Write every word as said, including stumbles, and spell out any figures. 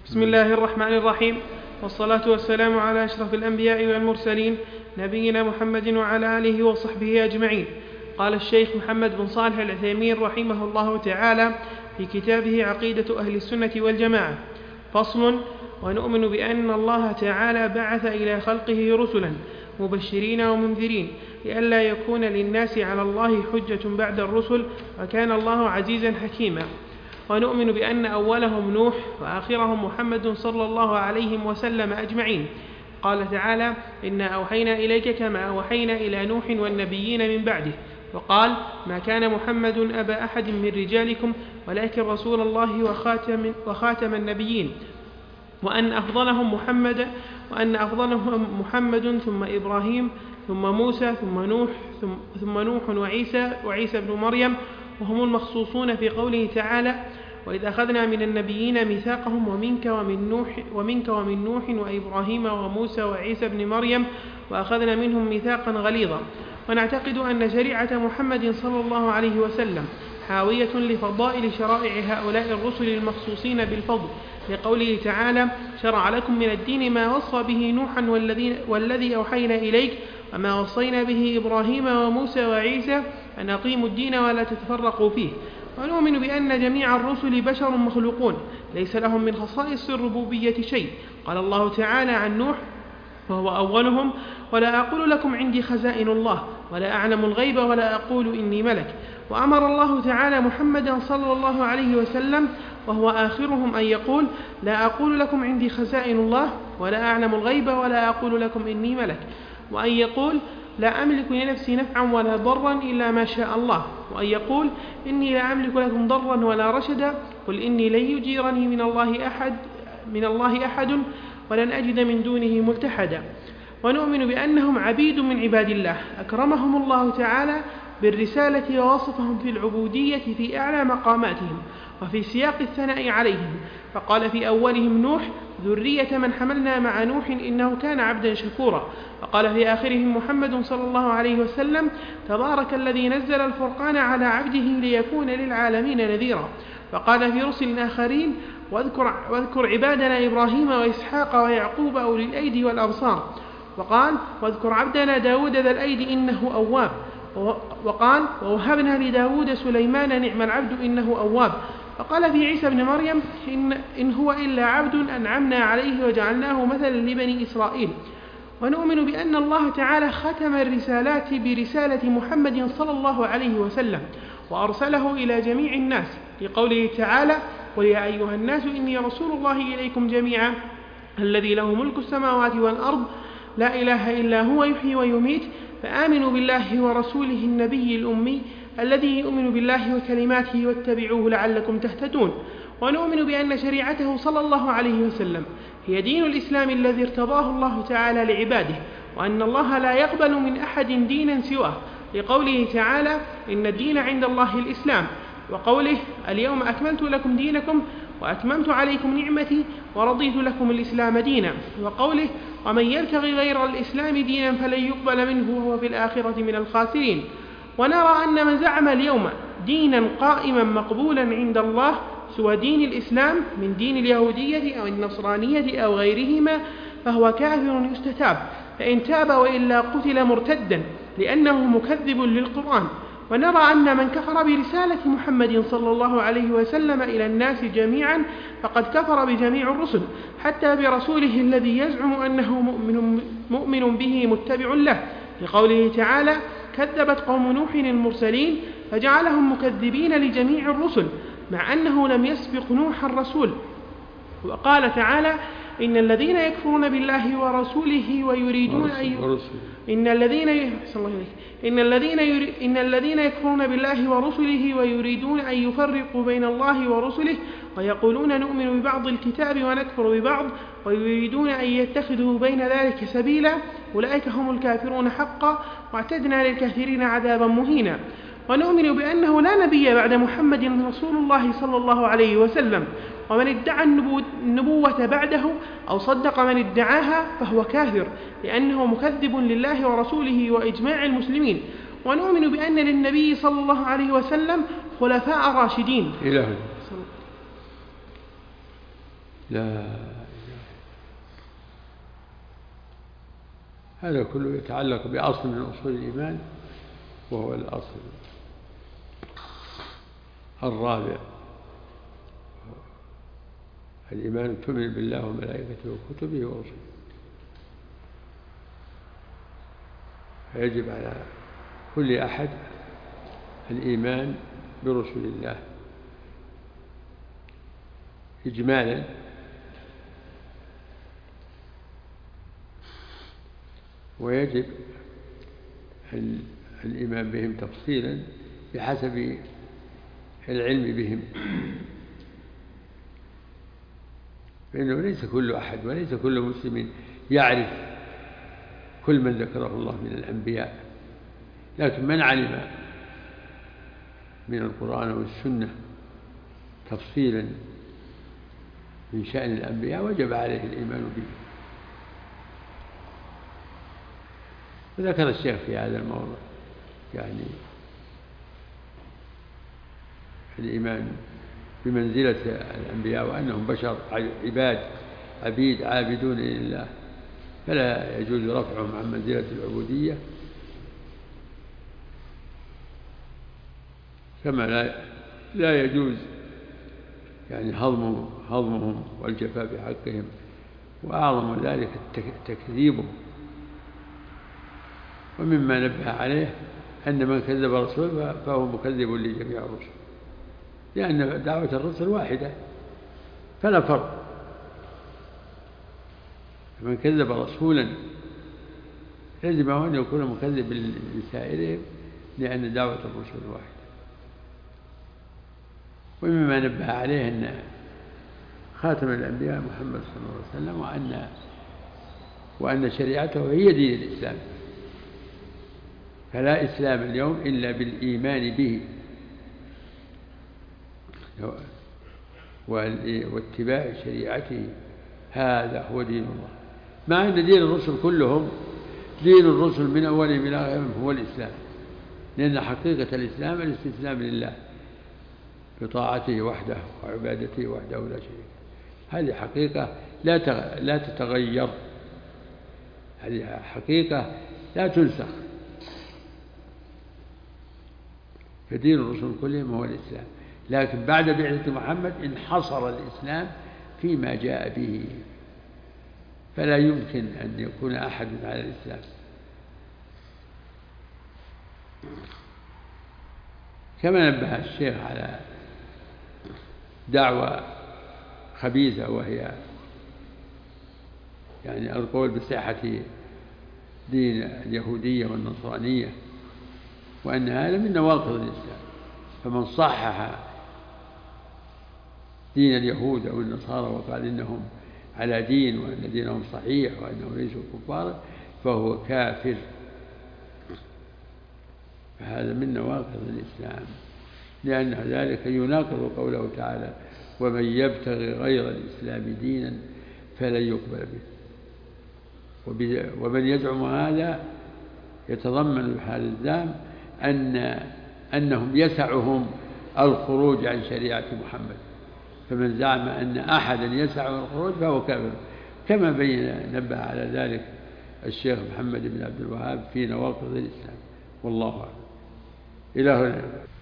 بسم الله الرحمن الرحيم، والصلاة والسلام على أشرف الأنبياء والمرسلين نبينا محمد وعلى آله وصحبه أجمعين. قال الشيخ محمد بن صالح العثيمين رحمه الله تعالى في كتابه عقيدة أهل السنة والجماعة: فصل: ونؤمن بأن الله تعالى بعث إلى خلقه رسلا مبشرين ومنذرين لئلا يكون للناس على الله حجة بعد الرسل، وكان الله عزيزا حكيما. ونؤمن بأن أولهم نوح وآخرهم محمد صلى الله عليه وسلم أجمعين. قال تعالى: إنا أوحينا إليك كما أوحينا إلى نوح والنبيين من بعده. وقال: ما كان محمد أبا أحد من رجالكم ولكن رسول الله وخاتم, وخاتم النبيين، وأن أفضلهم محمد وأن أفضلهم محمد ثم إبراهيم ثم موسى ثم نوح ثم, ثم نوح وعيسى وعيسى بن مريم، وهم المخصوصون في قوله تعالى: وإذ أخذنا من النبيين ميثاقهم ومنك ومن نوح ومنك ومن نوح وإبراهيم وموسى وعيسى بن مريم وأخذنا منهم ميثاقا غليظا. ونعتقد أن شريعة محمد صلى الله عليه وسلم حاوية لفضائل شرائع هؤلاء الرسل المخصوصين بالفضل، لقوله تعالى: شرع لكم من الدين ما وصى به نوحا والذي أوحينا إليك وما وصينا به إبراهيم وموسى وعيسى أن أقيموا الدين ولا تتفرقوا فيه. ونؤمن بأن جميع الرسل بشر مخلوقون ليس لهم من خصائص الربوبية شيء. قال الله تعالى عن نوح وهو أولهم: ولا أقول لكم عندي خزائن الله ولا أعلم الغيب ولا أقول إني ملك. وأمر الله تعالى محمدا صلى الله عليه وسلم وهو آخرهم أن يقول: لا أقول لكم عندي خزائن الله ولا أعلم الغيب ولا أقول لكم إني ملك. وأن يقول: لا أملك لنفسي نفعا ولا ضرا إلا ما شاء الله. وأن يقول: إني لا أملك لكم ضرا ولا رشدا، قل إني لن يجيرني من الله أحد من الله أحد ولن أجد من دونه ملتحدا. ونؤمن بأنهم عبيد من عباد الله أكرمهم الله تعالى بالرسالة ووصفهم في العبودية في أعلى مقاماتهم وفي سياق الثناء عليهم، فقال في أولهم نوح: ذرية من حملنا مع نوح إنه كان عبدا شكورا. وقال في آخرهم محمد صلى الله عليه وسلم: تبارك الذي نزل الفرقان على عبده ليكون للعالمين نذيرا. وقال في رسل آخرين: واذكر, واذكر عبادنا إبراهيم وإسحاق ويعقوب أولي الأيدي والأبصار. وقال: واذكر عبدنا داود ذا الأيدي إنه أواب. وقال: ووهبنا لداود سليمان نعم العبد إنه أواب. وقال في عيسى بن مريم: إن, إن هو إلا عبد أنعمنا عليه وجعلناه مثلا لبني إسرائيل. ونؤمن بأن الله تعالى ختم الرسالات برسالة محمد صلى الله عليه وسلم وأرسله إلى جميع الناس، لقوله تعالى: قل يا أيها الناس إني رسول الله إليكم جميعا الذي له ملك السماوات والأرض لا إله إلا هو يحيي ويميت، فآمنوا بالله ورسوله النبي الأمي الذي يؤمن بالله وكلماته واتبعوه لعلكم تهتدون. ونؤمن بأن شريعته صلى الله عليه وسلم هي دين الإسلام الذي ارتضاه الله تعالى لعباده، وأن الله لا يقبل من أحد دينا سواه، لقوله تعالى: إن الدين عند الله الإسلام. وقوله: اليوم أكملت لكم دينكم وأتممت عليكم نعمتي ورضيت لكم الإسلام دينا. وقوله: ومن يبتغي غير الإسلام دينا فلن يقبل منه وهو في الآخرة من الخاسرين. ونرى أن من زعم اليوم دينا قائما مقبولا عند الله سوى دين الإسلام من دين اليهودية أو النصرانية أو غيرهما فهو كافر يستتاب، فإن تاب وإلا قتل مرتدا لأنه مكذب للقرآن. ونرى أن من كفر برسالة محمد صلى الله عليه وسلم إلى الناس جميعا فقد كفر بجميع الرسل، حتى برسوله الذي يزعم أنه مؤمن, مؤمن به متبع له، لقوله تعالى: كذبت قوم نوح المرسلين فجعلهم مكذبين لجميع الرسل، مع أنه لم يسبق نوح الرسول. وقال تعالى: إن الذين يكفرون بالله ورسوله ويريدون أن إن الذين إن الذين إن الذين يكفرون بالله ورسله ويريدون أن يفرقوا بين الله ورسله ويقولون نؤمن ببعض الكتاب ونكفر ببعض ويريدون أن يتخذوا بين ذلك سبيلا أولئك هم الكافرون حقا واعتدنا للكافرين عذابا مهينا. ونؤمن بأنه لا نبي بعد محمد رسول الله صلى الله عليه وسلم، ومن ادعى النبوة بعده أو صدق من ادعاها فهو كافر، لأنه مكذب لله ورسوله وإجماع المسلمين. ونؤمن بأن للنبي صلى الله عليه وسلم خلفاء راشدين. لا، هذا كله يتعلق بأصل من أصول الإيمان، وهو الأصل الرابع، الإيمان تؤمن بالله وملائكته وكتبه ورسله. فيجب على كل أحد الإيمان برسل الله إجمالا، ويجب الإيمان بهم تفصيلا بحسب العلم بهم، فإنه ليس كل أحد وليس كل مسلم يعرف كل من ذكره الله من الأنبياء، لكن من علم من القرآن والسنة تفصيلا من شأن الأنبياء وجب عليه الإيمان به. وذكر الشيخ في هذا الموضوع يعني الإيمان بمنزلة الأنبياء وأنهم بشر عباد عبيد عابدون لله، فلا يجوز رفعهم عن منزلة العبودية، كما لا لا يجوز يعني هضمهم هضمهم والجفاء بحقهم، وأعظم ذلك تكذيبهم. ومما نبه عليه أن من كذب رسولا فهو مكذب لجميع الرسل، لأن دعوة الرسل واحدة فلا فرق، من كذب رسولا يجب أن يكون مكذب لسائرهم، لأن دعوة الرسل واحدة. ومما نبه عليه أن خاتم الأنبياء محمد صلى الله عليه وسلم، وأن وأن شريعته هي دين الإسلام، فلا إسلام اليوم إلا بالإيمان به واتباع شريعته، هذا هو دين الله. مع أن دين الرسل كلهم دين الرسل من أولهم إلى آخرهم هو الإسلام، لأن حقيقة الإسلام الاستسلام لله بطاعته وحده وعبادته وحده لا شريك، هذه حقيقة لا لا تتغير، هذه حقيقة لا تنسخ، فدين الرسل كلهم هو الإسلام. لكن بعد بعثة محمد انحصر الإسلام فيما جاء به، فلا يمكن أن يكون أحد على الإسلام. كما نبه الشيخ على دعوة خبيثة، وهي يعني القول بصحة دين اليهودية والنصرانية، وأن هذا من نواقض الإسلام، فمن صحح دين اليهود أو النصارى وقال إنهم على دين وأن دينهم صحيح وأنهم ليسوا كفارا فهو كافر، فهذا من نواقض الإسلام، لأن ذلك يناقض قوله تعالى: ومن يبتغي غير الإسلام دينا فلن يقبل به. ومن يزعم هذا يتضمن بحال الزام أن أنهم يسعهم الخروج عن شريعة محمد، فمن زعم أن أحدا يسعه الخروج فهو كافر، كما بين نبه على ذلك الشيخ محمد بن عبد الوهاب في نواقض الإسلام. والله أعلم. إلى هنا.